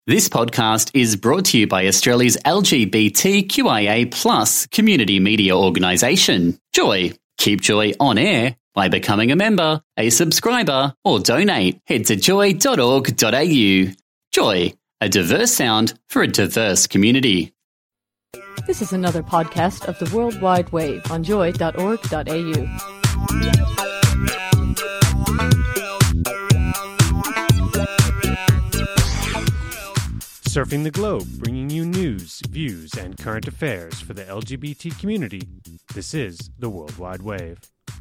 This podcast is brought to you by Australia's LGBTQIA+ community media organisation, Joy. Keep Joy on air by becoming a member, a subscriber, or donate. Head to joy.org.au. Joy, a diverse sound for a diverse community. This is another podcast of the World Wide Wave on joy.org.au. Surfing the globe, bringing you news, views, and current affairs for the LGBT community. This is the World Wide Wave.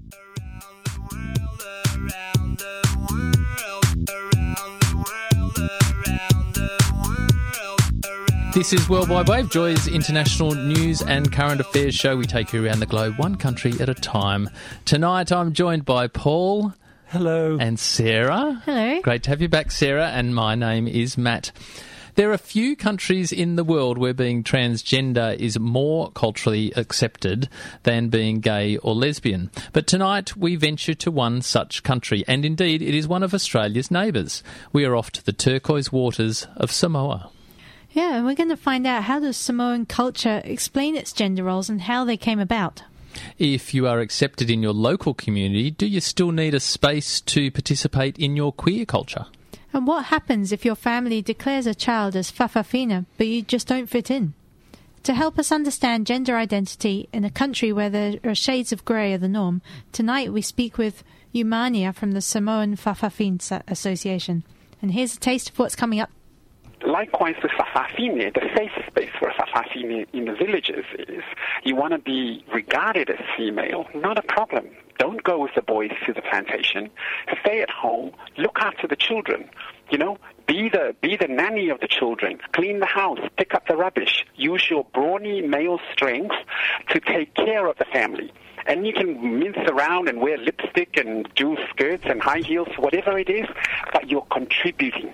This is World Wide Wave, Joy's international news and current affairs show. We take you around the globe, one country at a time. Tonight I'm joined by Paul. Hello. And Sarah. Hello. Great to have you back, Sarah, and my name is Matt. There are few countries in the world where being transgender is more culturally accepted than being gay or lesbian. But tonight we venture to one such country, and indeed it is one of Australia's neighbours. We are off to the turquoise waters of Samoa. Yeah, and we're going to find out how does Samoan culture explain its gender roles and how they came about. If you are accepted in your local community, do you still need a space to participate in your queer culture? And what happens if your family declares a child as Fa'afafine, but you just don't fit in? To help us understand gender identity in a country where there are shades of grey are the norm, tonight we speak with Umania from the Samoan Fa'afafine Association. And here's a taste of what's coming up. Likewise with Fa'afafine, the safe space for Fa'afafine in the villages is you want to be regarded as female, not a problem. Don't go with the boys to the plantation. Stay at home. Look after the children. You know, be the nanny of the children. Clean the house. Pick up the rubbish. Use your brawny male strength to take care of the family. And you can mince around and wear lipstick and do skirts and high heels, whatever it is, but you're contributing.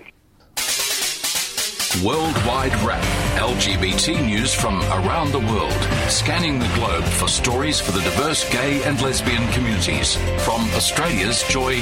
Worldwide Wrap, LGBT news from around the world, scanning the globe for stories for the diverse gay and lesbian communities. From Australia's Joy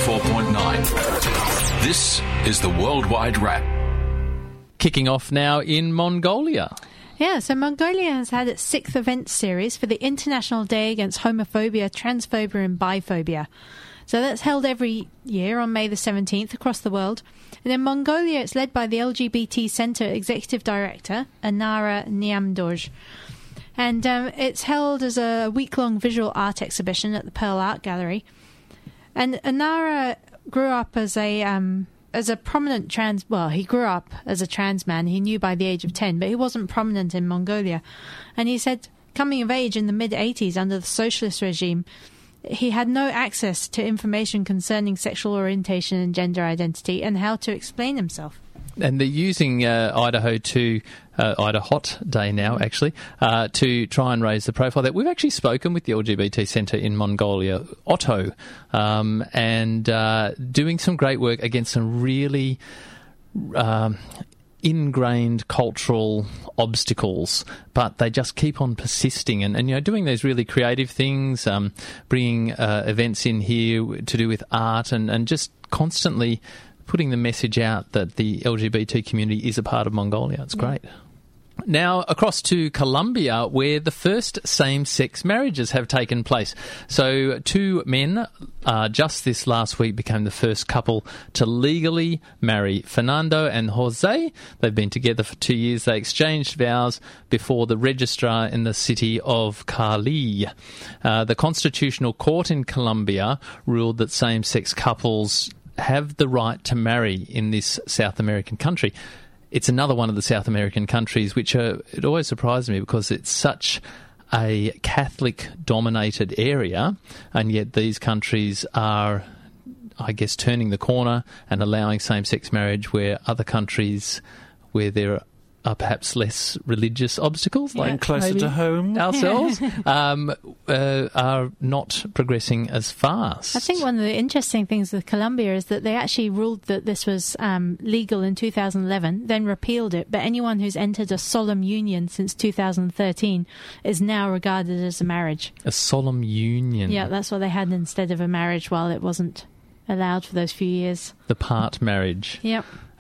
94.9. This is the Worldwide Wrap. Kicking off now in Mongolia. Yeah, so Mongolia has had its 6th event series for the International Day Against Homophobia, Transphobia and Biphobia. So that's held every year on May the 17th across the world. And in Mongolia, it's led by the LGBT Centre Executive Director, Anara Niamdoj. And it's held as a week-long visual art exhibition at the Pearl Art Gallery. And Anara grew up as a prominent trans... Well, he grew up as a trans man. He knew by the age of 10, but he wasn't prominent in Mongolia. And he said, coming of age in the mid-80s under the socialist regime, he had no access to information concerning sexual orientation and gender identity and how to explain himself. And they're using Idaho Hot Day now, actually, to try and raise the profile there. We've actually spoken with the LGBT Centre in Mongolia, Otto, and doing some great work against some really ingrained cultural obstacles, but they just keep on persisting and you know, doing those really creative things, bringing events in here to do with art and just constantly putting the message out that the LGBT community is a part of Mongolia. It's great. Now, across to Colombia, where the first same-sex marriages have taken place. So 2 men just this last week became the first couple to legally marry. Fernando and Jose, they've been together for 2 years. They exchanged vows before the registrar in the city of Cali. The Constitutional Court in Colombia ruled that same-sex couples have the right to marry in this South American country. It's another one of the South American countries which it always surprises me because it's such a Catholic-dominated area, and yet these countries are, I guess, turning the corner and allowing same-sex marriage where other countries where there are perhaps less religious obstacles, like closer to home ourselves, are not progressing as fast. I think one of the interesting things with Colombia is that they actually ruled that this was legal in 2011, then repealed it, but anyone who's entered a solemn union since 2013 is now regarded as a marriage. A solemn union? Yeah, that's what they had instead of a marriage while it wasn't allowed for those few years. The part marriage. Yep.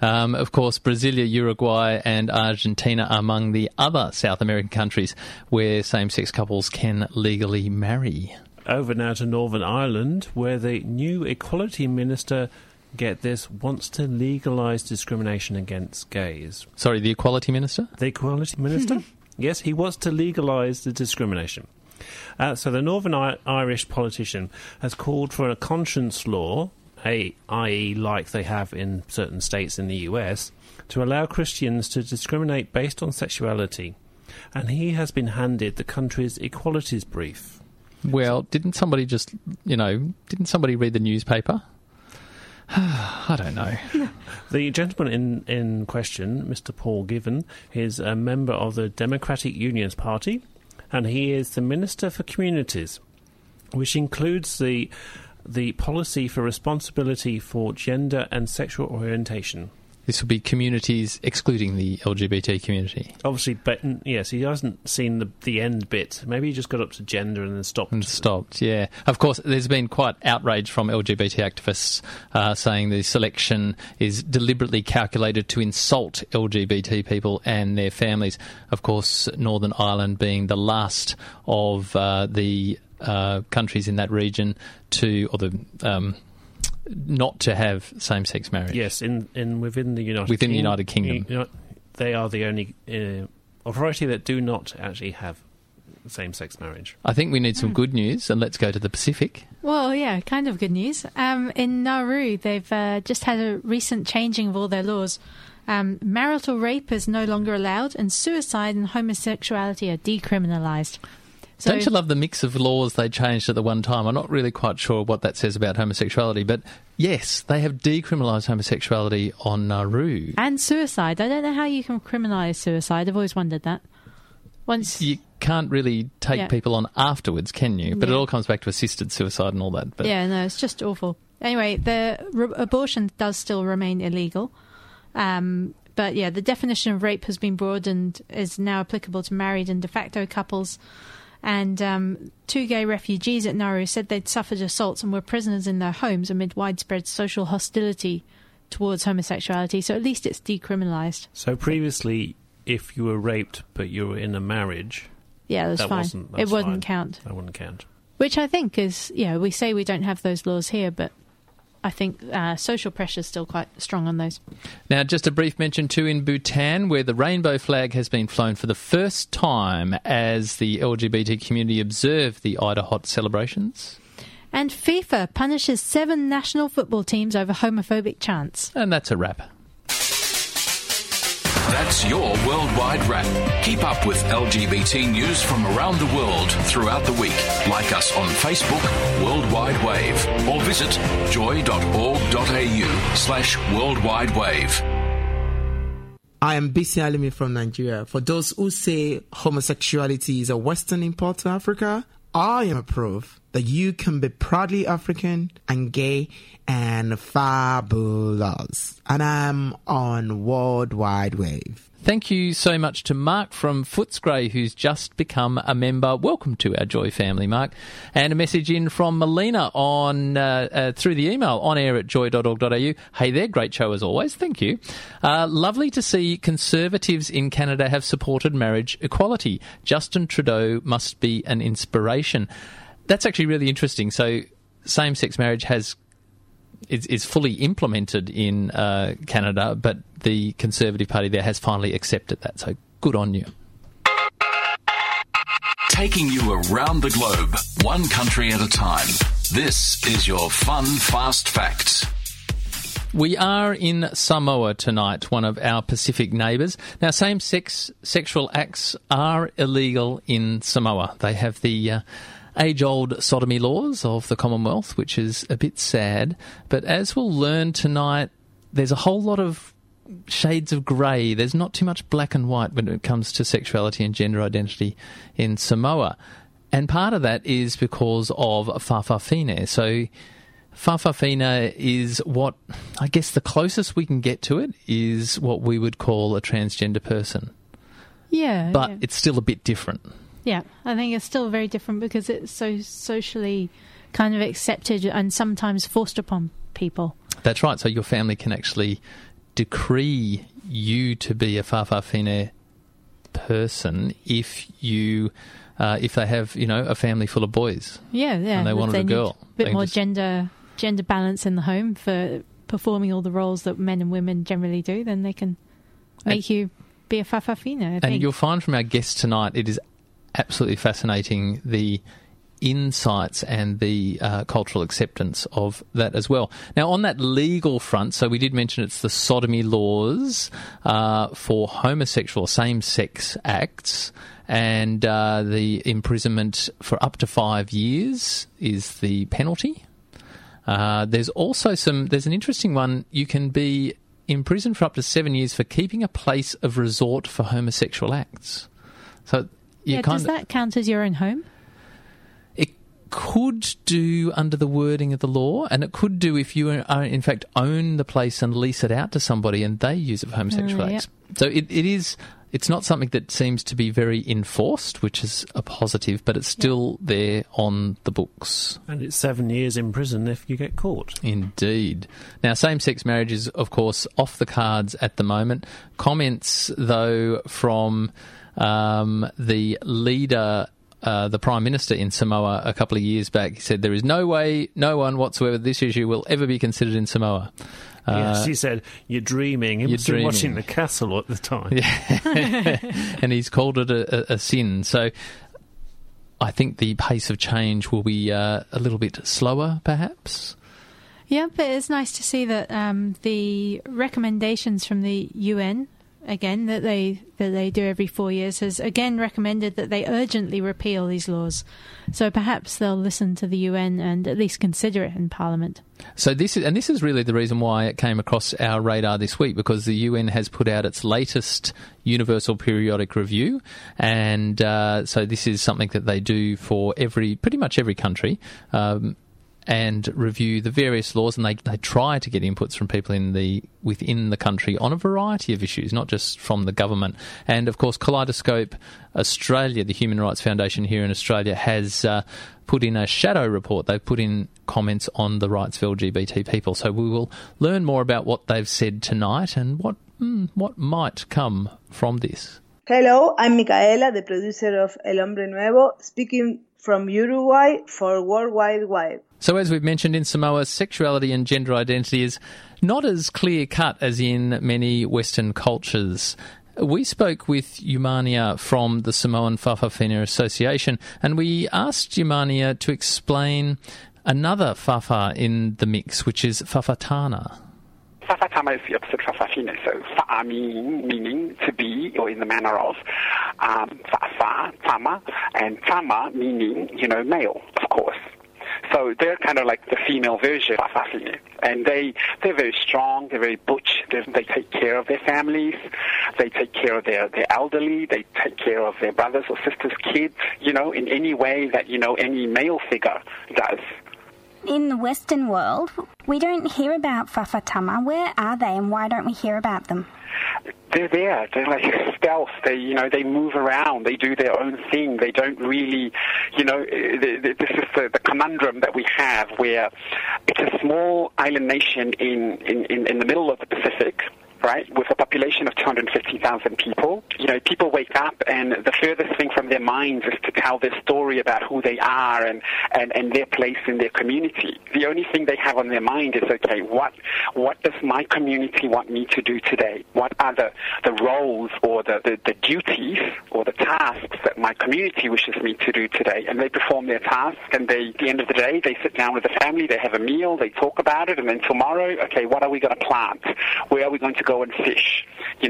Of course, Brasilia, Uruguay and Argentina are among the other South American countries where same-sex couples can legally marry. Over now to Northern Ireland, where the new Equality Minister, get this, wants to legalise discrimination against gays. Sorry, the Equality Minister? The Equality Minister? Yes, he wants to legalise the discrimination. So the Northern Irish politician has called for a conscience law, i.e. like they have in certain states in the US, to allow Christians to discriminate based on sexuality. And he has been handed the country's equalities brief. Well, didn't somebody read the newspaper? I don't know. The gentleman in question, Mr. Paul Given, is a member of the Democratic Unionist Party, and he is the Minister for Communities, which includes the policy for responsibility for gender and sexual orientation. This will be communities excluding the LGBT community. Obviously, but yes, he hasn't seen the end bit. Maybe he just got up to gender and then stopped. Yeah. Of course, there's been quite outrage from LGBT activists saying the selection is deliberately calculated to insult LGBT people and their families. Of course, Northern Ireland being the last of the countries in that region not to have same-sex marriage. Yes, within the United Kingdom. They are the only authority that do not actually have same-sex marriage. I think we need some good news, and let's go to the Pacific. Well, yeah, kind of good news. In Nauru, they've just had a recent changing of all their laws. Marital rape is no longer allowed, and suicide and homosexuality are decriminalised. So, don't you love the mix of laws they changed at the one time? I'm not really quite sure what that says about homosexuality, but yes, they have decriminalised homosexuality on Nauru. And suicide. I don't know how you can criminalise suicide. I've always wondered that. You can't really take people on afterwards, can you? But it all comes back to assisted suicide and all that. But. Yeah, no, it's just awful. Anyway, abortion does still remain illegal. But yeah, the definition of rape has been broadened, is now applicable to married and de facto couples. And 2 gay refugees at Nauru said they'd suffered assaults and were prisoners in their homes amid widespread social hostility towards homosexuality. So at least it's decriminalised. So previously, if you were raped but you were in a marriage... Yeah, that's fine. It wouldn't count. That wouldn't count. Which I think is, we say we don't have those laws here, but I think social pressure is still quite strong on those. Now, just a brief mention too in Bhutan, where the rainbow flag has been flown for the first time as the LGBT community observe the Idahot celebrations. And FIFA punishes 7 national football teams over homophobic chants. And that's a wrap. That's your Worldwide Wrap. Keep up with LGBT news from around the world throughout the week. Like us on Facebook, Worldwide Wave, or visit joy.org.au/Worldwide Wave. I am Bisi Alimi from Nigeria. For those who say homosexuality is a Western import to Africa, I am a proof that you can be proudly African and gay and fabulous. And I'm on Worldwide Wave. Thank you so much to Mark from Footscray, who's just become a member. Welcome to our Joy family, Mark. And a message in from Melina on through the email, onair@joy.org.au. Hey there, great show as always. Thank you. Lovely to see Conservatives in Canada have supported marriage equality. Justin Trudeau must be an inspiration. That's actually really interesting. So same-sex marriage is fully implemented in Canada, but the Conservative Party there has finally accepted that. So good on you. Taking you around the globe, one country at a time. This is your Fun Fast Facts. We are in Samoa tonight, one of our Pacific neighbours. Now, same-sex sexual acts are illegal in Samoa. They have the age-old sodomy laws of the Commonwealth, which is a bit sad. But as we'll learn tonight, there's a whole lot of shades of grey. There's not too much black and white when it comes to sexuality and gender identity in Samoa. And part of that is because of Fa'afafine. So Fa'afafine is what, I guess the closest we can get to it is what we would call a transgender person. Yeah. But it's still a bit different. Yeah, I think it's still very different because it's so socially kind of accepted and sometimes forced upon people. That's right. So your family can actually decree you to be a Fa'afafine person if they have, a family full of boys. Yeah. And they wanted a girl. A bit more gender balance in the home for performing all the roles that men and women generally do, then they can make you be a Fa'afafine, I think. And you'll find from our guest tonight, it is absolutely fascinating, the insights and the cultural acceptance of that as well. Now, on that legal front, so we did mention it's the sodomy laws for homosexual same-sex acts, and the imprisonment for up to 5 years is the penalty. There's also there's an interesting one. You can be imprisoned for up to 7 years for keeping a place of resort for homosexual acts. So does that count as your own home? It could do under the wording of the law, and it could do if you are in fact own the place and lease it out to somebody and they use it for homosexual acts. So it's not something that seems to be very enforced, which is a positive, but it's still there on the books. And it's 7 years in prison if you get caught. Indeed. Now, same-sex marriage is, of course, off the cards at the moment. Comments, though, from the leader, the Prime Minister in Samoa a couple of years back, he said there is no way, no one whatsoever, this issue will ever be considered in Samoa. Yes, he said, you're dreaming. He was watching The Castle at the time. Yeah. And he's called it a sin. So I think the pace of change will be a little bit slower, perhaps. Yeah, but it's nice to see that the recommendations from the UN, again, that they do every 4 years, has again recommended that they urgently repeal these laws. So perhaps they'll listen to the UN and at least consider it in Parliament. So this is really the reason why it came across our radar this week, because the UN has put out its latest Universal Periodic Review, and so this is something that they do for pretty much every country. And review the various laws, and they try to get inputs from people within the country on a variety of issues, not just from the government. And of course, Kaleidoscope Australia, the Human Rights Foundation here in Australia, has put in a shadow report. They've put in comments on the rights of LGBT people. So we will learn more about what they've said tonight and what might come from this. Hello, I'm Micaela, the producer of El Hombre Nuevo, speaking from Uruguay for World Wide Web. So as we've mentioned, in Samoa, sexuality and gender identity is not as clear-cut as in many Western cultures. We spoke with Eumania from the Samoan Fa'afafine Association, and we asked Eumania to explain another fafa in the mix, which is fa'afatana. Fa'afatama is the opposite of fa'afafine. So fa'a meaning to be, or in the manner of, fa'afa, tama, and tama meaning, male, of course. So they're kind of like the female version of Fa'afafine. And they're very strong, they're very butch, they take care of their families, they take care of their elderly, they take care of their brothers or sisters' kids, in any way that, any male figure does. In the Western world, we don't hear about Fa'afatama. Where are they and why don't we hear about them? They're there. They're like stealth. They move around. They do their own thing. They don't really, this is the conundrum that we have, where it's a small island nation in the middle of the Pacific, right, with a population of 250,000 people. People wake up and the furthest thing from their minds is to tell their story about who they are and their place in their community. The only thing they have on their mind is, okay, what does my community want me to do today? What are the roles or the duties or the tasks that my community wishes me to do today? And they perform their tasks, and at the end of the day, they sit down with the family, they have a meal, they talk about it, and then tomorrow, okay, what are we going to plant? Where are we going to go and fish?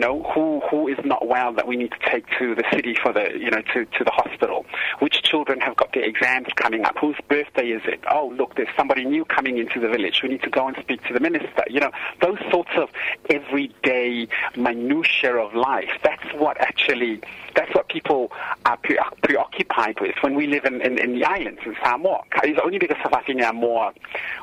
Who is not well that we need to take to the city for the, to the hospital? Which children have got their exams coming up? Whose birthday is it? Oh, look, there's somebody new coming into the village. We need to go and speak to the minister. Those sorts of everyday minutiae of life. That's what people are preoccupied with when we live in the islands in Samoa. It's only because Fa'afafine are more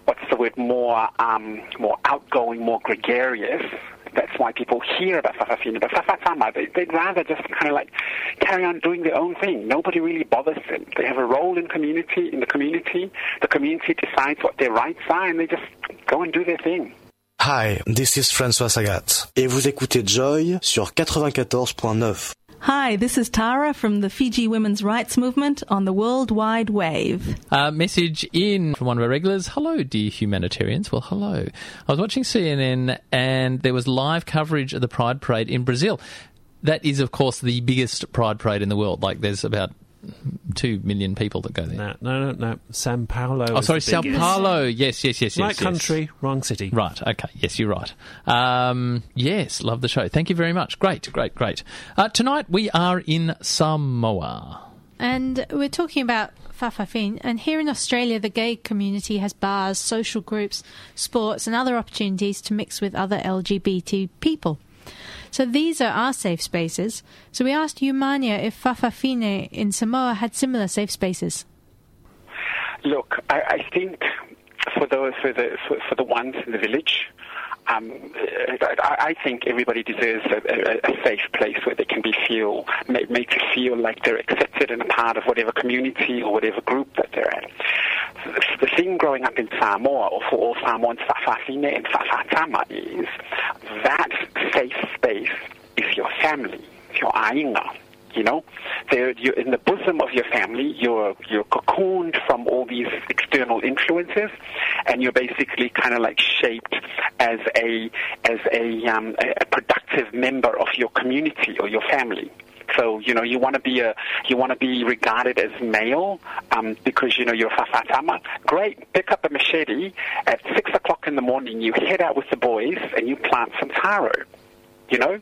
outgoing, more gregarious. That's why people hear about Fa'afafine. But Fa'afatama, they'd rather just kind of like carry on doing their own thing. Nobody really bothers them. They have a role in the community. The community decides what their rights are, and they just go and do their thing. Hi, this is François Sagat. Et vous écoutez Joy sur 94.9. Hi, this is Tara from the Fiji Women's Rights Movement on the World Wide Wave. Message in from one of our regulars. Hello, dear humanitarians. Well, hello. I was watching CNN and there was live coverage of the Pride Parade in Brazil. That is, of course, the biggest Pride Parade in the world. Like, there's about 2 million people that go there. No. Sao Paulo. Oh, sorry, Sao Paulo. Yes. Right country, wrong city. Right, okay. Yes, you're right. Yes, love the show. Thank you very much. Great. Tonight we are in Samoa. And we're talking about Fa'afafine. And here in Australia, the gay community has bars, social groups, sports and other opportunities to mix with other LGBT people. So these are our safe spaces. So we asked Umania if Fa'afafine in Samoa had similar safe spaces. Look, I think for the ones in the village, I think everybody deserves a safe place where they can made to feel like they're accepted and a part of whatever community or whatever group that they're at. The thing growing up in Samoa, or for all Samoans, Fa'afafine and Fa'afatama, is that safe space is your family, your ainga. You know, you're in the bosom of your family. You're cocooned from all these external influences, and you're basically kind of like shaped as a productive member of your community or your family. So, you know, you want to be regarded as male, because, you know, you're Fa'afatama. Great. Pick up a machete at 6 o'clock in the morning. You head out with the boys and you plant some taro. You know,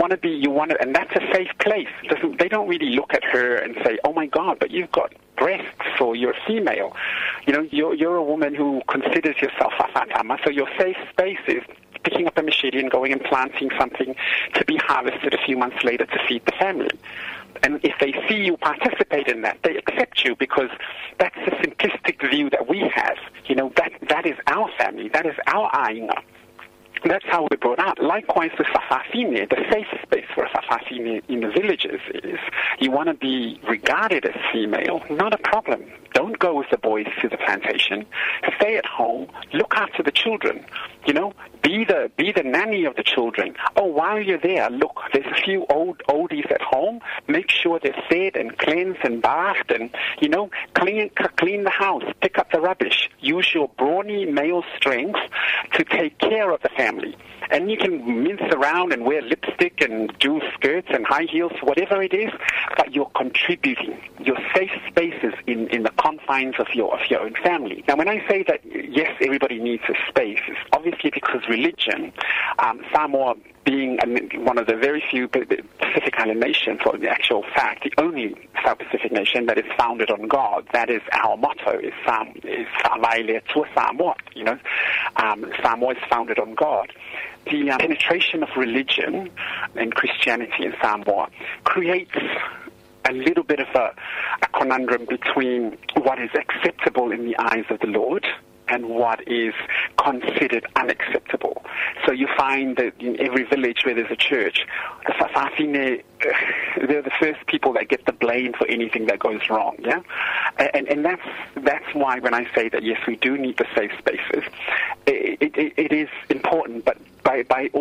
and that's a safe place. They don't really look at her and say, oh my God, but you've got breasts, or you're female. You know, you're a woman who considers yourself Fa'afatama, so your safe space is picking up a machete and going and planting something to be harvested a few months later to feed the family. And if they see you participate in that, they accept you, because that's the simplistic view that we have. You know, that is our family, that is our ainga. That's how we're brought up. Likewise with Fa'afafine, the safe space for Fa'afafine in the villages is you want to be regarded as female, not a problem. Don't go with the boys to the plantation. Stay at home. Look after the children. You know, be the nanny of the children. Oh, while you're there, look, there's a few oldies at home. Make sure they're fed and cleansed and bathed, and, you know, clean the house, pick up the rubbish. Use your brawny male strength to take care of the family. And you can mince around and wear lipstick and do skirts and high heels, whatever it is, but you're contributing. Your safe spaces in the confines of your own family. Now, when I say that, yes, everybody needs a space, it's obviously because religion, Samoa being one of the very few Pacific Island nations, or the actual fact, the only South Pacific nation that is founded on God. That is our motto, is Sa'availe Tua Samoa. You know, Samoa is founded on God. The penetration of religion and Christianity in Samoa creates a little bit of a conundrum between what is acceptable in the eyes of the Lord and what is considered unacceptable. So you find that in every village where there's a church, the Fa'afafine, they're the first people that get the blame for anything that goes wrong, yeah? And that's why when I say that, yes, we do need the safe spaces, it is important, but by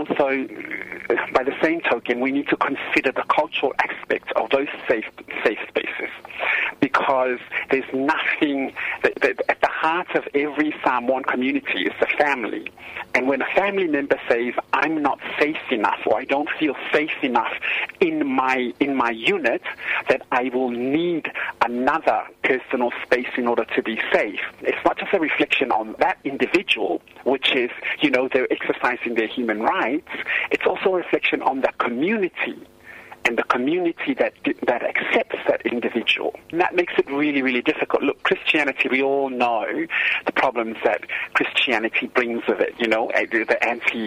the same token, we need to consider the cultural aspects of those safe spaces, because there's nothing that at the heart of every Samoan community is the family. And when a family member says, I'm not safe enough, or I don't feel safe enough in my unit, that I will need another personal space in order to be safe. It's not just a reflection on that individual, which is, you know, they're exercising their human rights. It's also a reflection on the community, and the community that accepts that individual. And that makes it really, really difficult. Look, Christianity, we all know the problems that Christianity brings with it, you know, the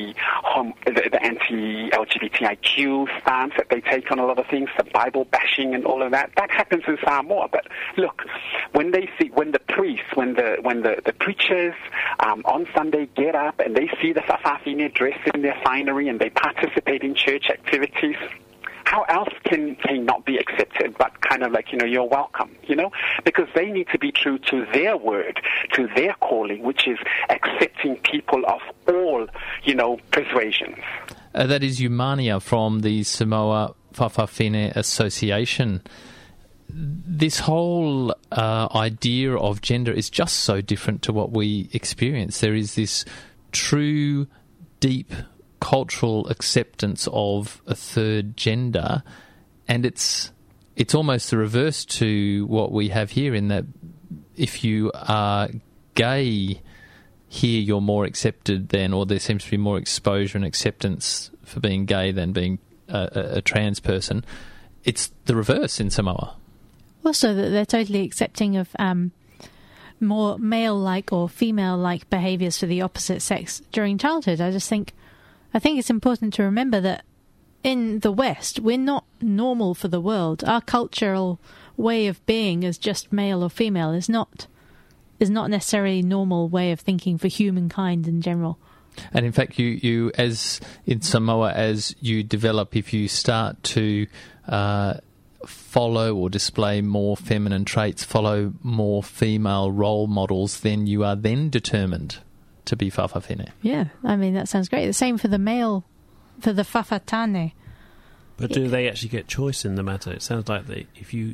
anti-LGBTIQ stance that they take on a lot of things, the Bible bashing and all of that. That happens in Samoa. But look, when the preachers on Sunday get up and they see the Fa'afafine dressed in their finery and they participate in church activities, how else can they not be accepted but kind of like, you're welcome, because they need to be true to their word, to their calling, which is accepting people of all, persuasions. That is Umania from the Samoa Whawhawhine Association. This whole idea of gender is just so different to what we experience. There is this true, deep cultural acceptance of a third gender, and it's almost the reverse to what we have here, in that if you are gay here, you're more accepted than, or there seems to be more exposure and acceptance for being gay than being a trans person. It's the reverse in Samoa. Also, that they're totally accepting of more male-like or female-like behaviours for the opposite sex during childhood. I think it's important to remember that in the West, we're not normal for the world. Our cultural way of being as just male or female is not necessarily a normal way of thinking for humankind in general. And in fact, you as in Samoa, as you develop, if you start to follow or display more feminine traits, follow more female role models, then you are then determined to be whawhawhine. Yeah, I mean, that sounds great. The same for the male, for the whawhatane. But do they actually get choice in the matter? It sounds like if you're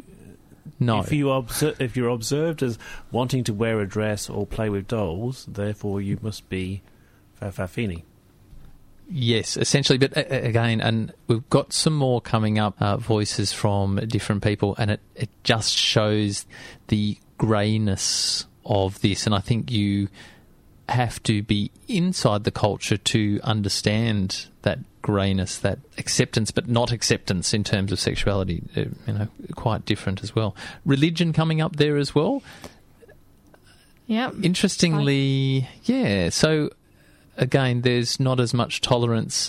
observed as wanting to wear a dress or play with dolls, therefore you must be whawhawhine. Yes, essentially. But again, and we've got some more coming up, voices from different people, and it just shows the greyness of this. And I think you have to be inside the culture to understand that greyness, that acceptance, but not acceptance in terms of sexuality. Quite different as well. Religion coming up there as well. Yeah. Interestingly, yeah. So again, there's not as much tolerance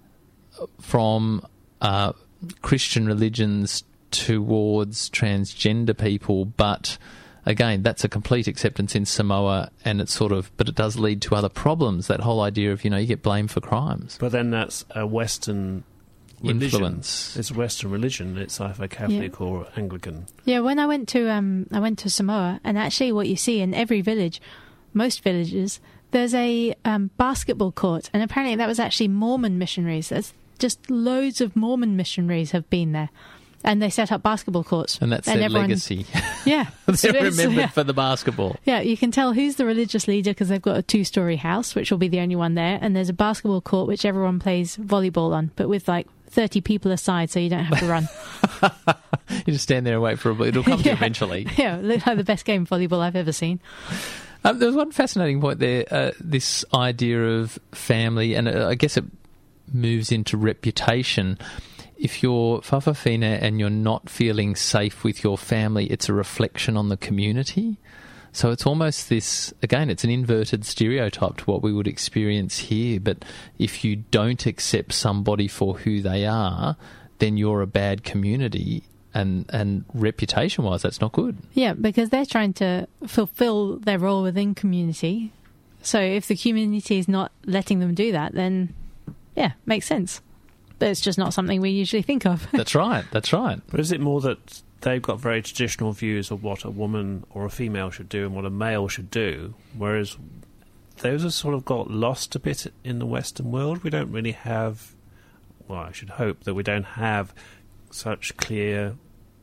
from Christian religions towards transgender people, but again, that's a complete acceptance in Samoa, and it's but it does lead to other problems. That whole idea of, you get blamed for crimes. But then that's a Western religion. Influence. It's a Western religion. It's either Catholic or Anglican. Yeah, when I went to Samoa, and actually what you see in every village, most villages, there's a basketball court, and apparently that was actually Mormon missionaries. There's just loads of Mormon missionaries have been there, and they set up basketball courts. And that's their legacy. Yeah. They're remembered for the basketball. Yeah, you can tell who's the religious leader because they've got a 2-story house, which will be the only one there, and there's a basketball court which everyone plays volleyball on, but with 30 people aside, so you don't have to run. You just stand there and wait for a ball. It'll come to you eventually. Yeah, it looks like the best game of volleyball I've ever seen. There was one fascinating point there, this idea of family, and I guess it moves into reputation. If you're whawhawhine and you're not feeling safe with your family, it's a reflection on the community. So it's almost this, again, it's an inverted stereotype to what we would experience here, but if you don't accept somebody for who they are, then you're a bad community. And reputation-wise, that's not good. Yeah, because they're trying to fulfill their role within community. So if the community is not letting them do that, then, yeah, makes sense. But it's just not something we usually think of. That's right. But is it more that they've got very traditional views of what a woman or a female should do and what a male should do, whereas those have sort of got lost a bit in the Western world? We don't really have... Well, I should hope that we don't have such clear...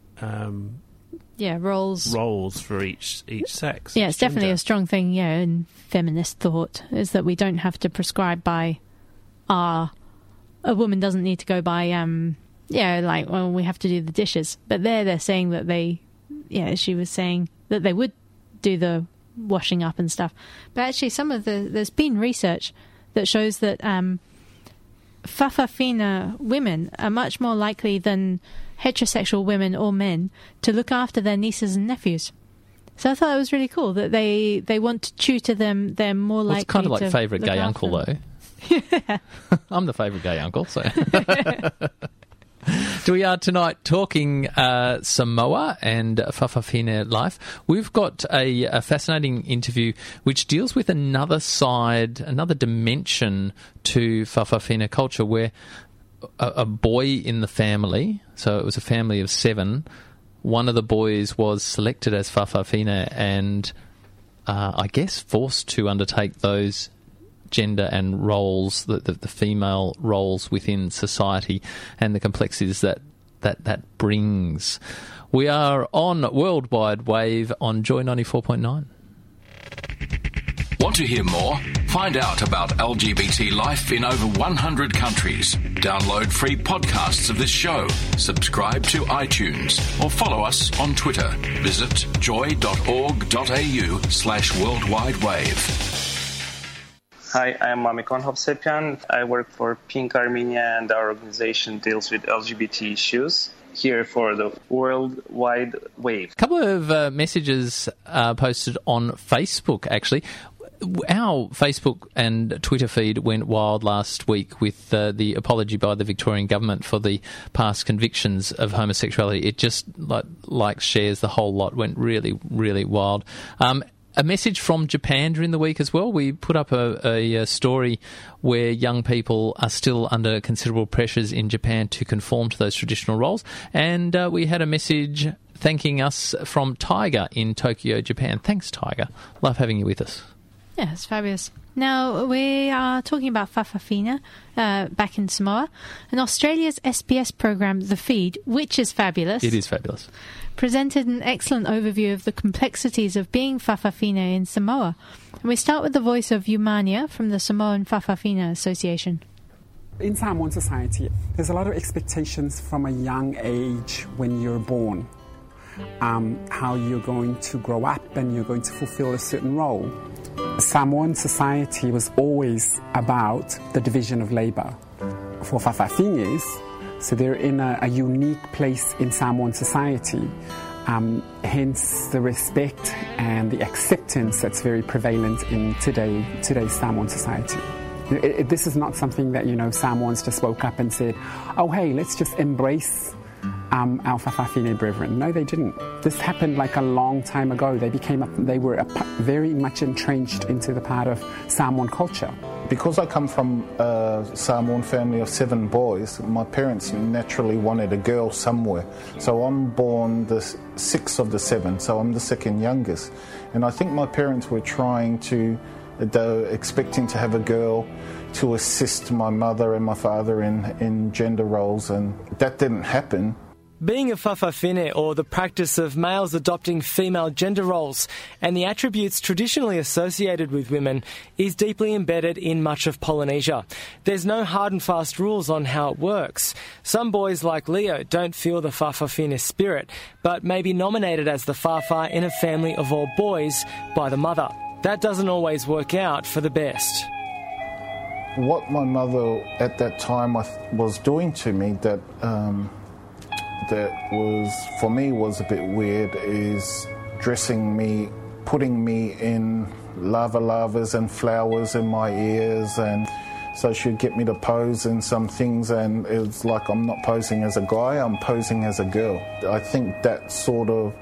roles for each sex. Yeah, it's definitely a strong thing, in feminist thought, is that we don't have to prescribe by a woman doesn't need to go by we have to do the dishes. But they're saying that she was saying that they would do the washing up and stuff. But actually there's been research that shows that whawhawhine women are much more likely than heterosexual women or men to look after their nieces and nephews. So I thought it was really cool that they want to tutor them. They're more likely to... It's kind of like favourite gay uncle, though. Yeah. I'm the favourite gay uncle, so... We are tonight talking Samoa and whawhawhine life. We've got a fascinating interview which deals with another side, another dimension to whawhawhine culture, where a boy in the family, so it was a family of 7, one of the boys was selected as Fa'afafine and I guess forced to undertake those gender and roles, the female roles within society and the complexities that brings. We are on Worldwide Wave on Joy 94.9. Want to hear more? Find out about LGBT life in over 100 countries. Download free podcasts of this show. Subscribe to iTunes or follow us on Twitter. Visit joy.org.au/worldwidewave. Hi, I'm Mamikon Hovsepian. I work for Pink Armenia, and our organization deals with LGBT issues here for the World Wide Wave. A couple of messages posted on Facebook, actually. Our Facebook and Twitter feed went wild last week with the apology by the Victorian government for the past convictions of homosexuality. It just, like shares, the whole lot went really, really wild. A message from Japan during the week as well. We put up a story where young people are still under considerable pressures in Japan to conform to those traditional roles. And we had a message thanking us from Tiger in Tokyo, Japan. Thanks, Tiger. Love having you with us. Yeah, it's fabulous. Now, we are talking about Fa'afafine back in Samoa, and Australia's SBS program, The Feed, which is fabulous. It is fabulous. Presented an excellent overview of the complexities of being Fa'afafine in Samoa. And we start with the voice of Umania from the Samoan Fa'afafine Association. In Samoan society, there's a lot of expectations from a young age when you're born. How you're going to grow up and you're going to fulfill a certain role. Samoan society was always about the division of labour. For Fa'afafines, so they're in a unique place in Samoan society, hence the respect and the acceptance that's very prevalent in today's Samoan society. This is not something that, Samoans just woke up and said, oh, hey, let's just embrace our Fa'afafine brethren. No, they didn't. This happened like a long time ago. They were very much entrenched into the part of Samoan culture. Because I come from a Samoan family of 7 boys, my parents naturally wanted a girl somewhere. So I'm born the 6th of the 7, so I'm the second youngest. And I think my parents were expecting to have a girl to assist my mother and my father in gender roles, and that didn't happen. Being a Fa'afafine, or the practice of males adopting female gender roles and the attributes traditionally associated with women, is deeply embedded in much of Polynesia. There's no hard and fast rules on how it works. Some boys like Leo don't feel the Fa'afafine spirit, but may be nominated as the Fa'afa in a family of all boys by the mother. That doesn't always work out for the best. What my mother at that time was doing to me that was, for me, was a bit weird, is dressing me, putting me in lavas and flowers in my ears, and so she'd get me to pose in some things, and it's like I'm not posing as a guy, I'm posing as a girl. I think that sort of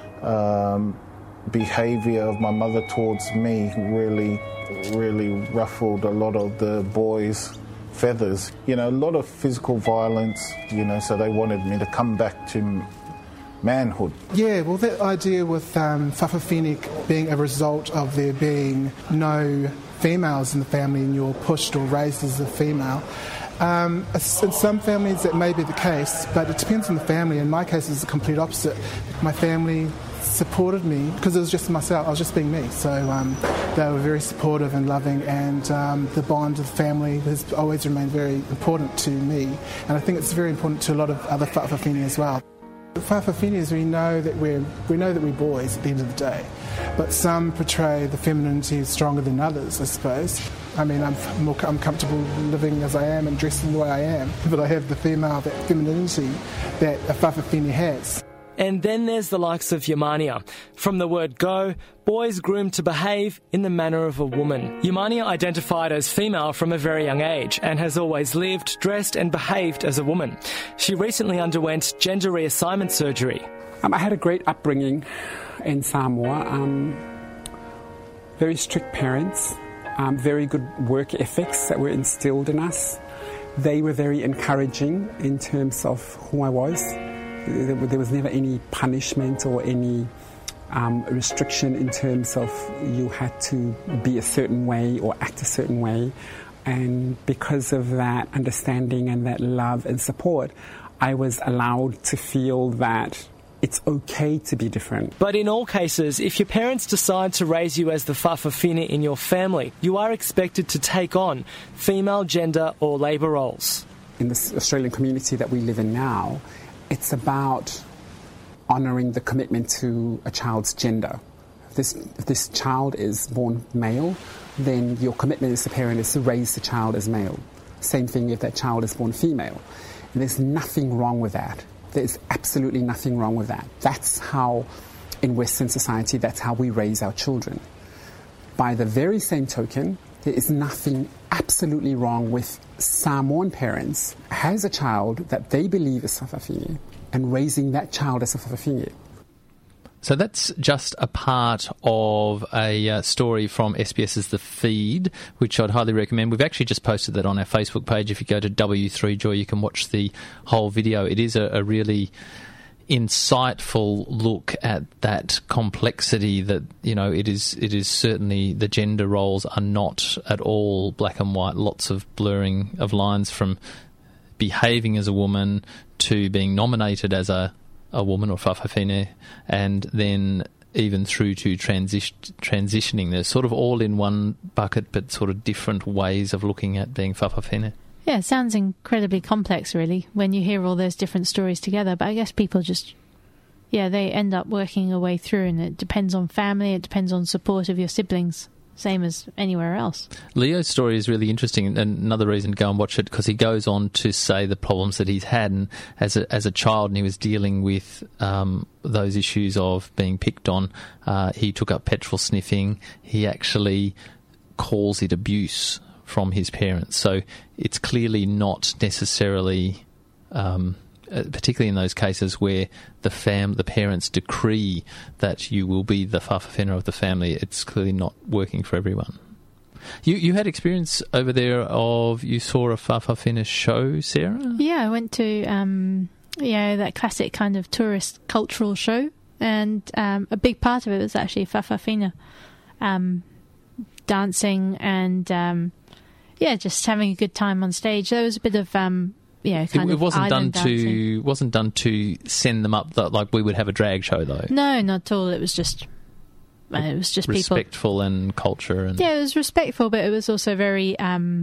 behaviour of my mother towards me really ruffled a lot of the boys' feathers. A lot of physical violence, so they wanted me to come back to manhood. Yeah, well, that idea with Fa'afafine being a result of there being no females in the family and you're pushed or raised as a female, in some families that may be the case, but it depends on the family. In my case, it's the complete opposite. My family supported me because it was just myself. I was just being me. So they were very supportive and loving, and the bond of family has always remained very important to me. And I think it's very important to a lot of other Fa'afafine as well. Fa'afafines, we know that we're boys at the end of the day, but some portray the femininity as stronger than others, I suppose. I mean, I'm comfortable living as I am and dressing the way I am, but I have that femininity that a Fa'afafine has. And then there's the likes of Umania. From the word go, boys groomed to behave in the manner of a woman. Umania identified as female from a very young age and has always lived, dressed and behaved as a woman. She recently underwent gender reassignment surgery. I had a great upbringing in Samoa. Very strict parents, very good work ethics that were instilled in us. They were very encouraging in terms of who I was. There was never any punishment or any restriction in terms of you had to be a certain way or act a certain way. And because of that understanding and that love and support, I was allowed to feel that it's okay to be different. But in all cases, if your parents decide to raise you as the Fa'afafine in your family, you are expected to take on female gender or labour roles. In this Australian community that we live in now, it's about honouring the commitment to a child's gender. If this child is born male, then your commitment as a parent is to raise the child as male. Same thing if that child is born female. And there's nothing wrong with that. There's absolutely nothing wrong with that. That's how, in Western society, that's how we raise our children. By the very same token, there is nothing absolutely wrong with Samoan parents has a child that they believe is Fa'afafine and raising that child as a Fa'afafine. So that's just a part of a story from SBS's The Feed, which I'd highly recommend. We've actually just posted that on our Facebook page. If you go to W3Joy, you can watch the whole video. It is a really insightful look at that complexity that, you know, it is certainly the gender roles are not at all black and white. Lots of blurring of lines from behaving as a woman to being nominated as a woman or Fa'afafine, and then even through to transitioning. They're sort of all in one bucket, but sort of different ways of looking at being Fa'afafine. Yeah, it sounds incredibly complex, really, when you hear all those different stories together. But I guess people just, they end up working a way through, and it depends on family, it depends on support of your siblings. Same as anywhere else. Leo's story is really interesting, and another reason to go and watch it, because he goes on to say the problems that he's had, and as a child, and he was dealing with those issues of being picked on. He took up petrol sniffing. He actually calls it abuse from his parents. So it's clearly not necessarily, particularly in those cases where the parents decree that you will be the Fa'afafine of the family, it's clearly not working for everyone. You had experience over there you saw a Fa'afafine show, Sarah? Yeah, I went to that classic kind of tourist cultural show, and a big part of it was actually Fa'afafine dancing and just having a good time on stage. There was a bit of it wasn't done to send them up like we would have a drag show, though. No, not at all. It was just people respectful and culture. And it was respectful, but it was also very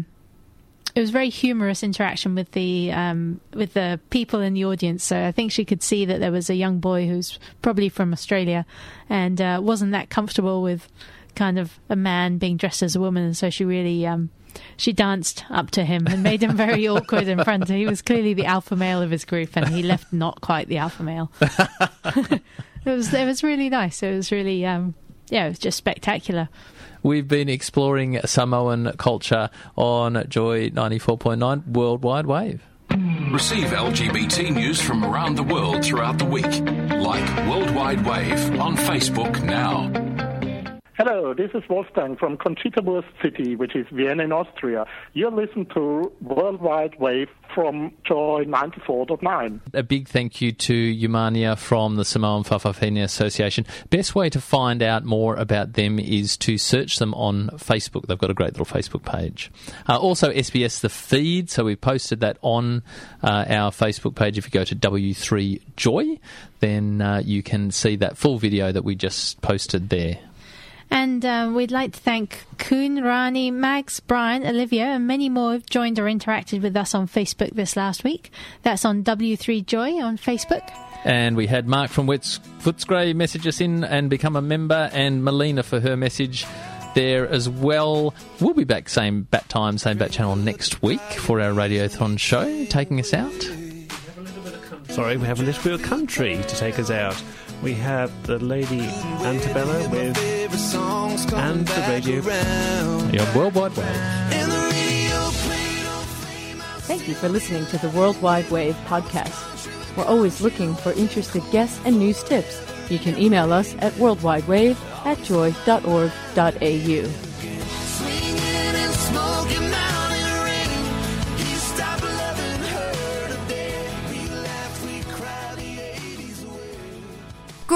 humorous interaction with the people in the audience. So I think she could see that there was a young boy who's probably from Australia and wasn't that comfortable with kind of a man being dressed as a woman, and so she really she danced up to him and made him very awkward in front of him. He was clearly the alpha male of his group, and he left not quite the alpha male. It was really nice. It was really it was just spectacular. We've been exploring Samoan culture on Joy 94.9 Worldwide Wave. Receive LGBT news from around the world throughout the week. Like Worldwide Wave on Facebook now. Hello, this is Wolfgang from Conchita City, which is Vienna in Austria. You're listening to Worldwide Wave from Joy 94.9. A big thank you to Umania from the Samoan Fa'afafine Association. Best way to find out more about them is to search them on Facebook. They've got a great little Facebook page. Also, SBS The Feed, so we've posted that on our Facebook page. If you go to W3Joy, then you can see that full video that we just posted there. And we'd like to thank Kuhn, Rani, Mags, Brian, Olivia, and many more who've joined or interacted with us on Facebook this last week. That's on W3Joy on Facebook. And we had Mark from Footscray message us in and become a member, and Melina for her message there as well. We'll be back same bat time, same bat channel next week for our Radiothon show, taking us out. We have a little bit of country to take us out. We have the lady Antebella with And the Radio. Your Worldwide Wave. Thank you for listening to the Worldwide Wave podcast. We're always looking for interested guests and news tips. You can email us at worldwidewave@joy.org.au.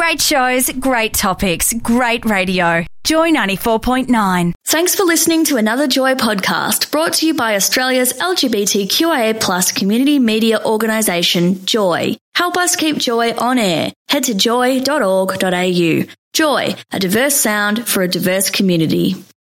Great shows, great topics, great radio. Joy 94.9. Thanks for listening to another Joy podcast brought to you by Australia's LGBTQIA+ community media organisation, Joy. Help us keep Joy on air. Head to joy.org.au. Joy, a diverse sound for a diverse community.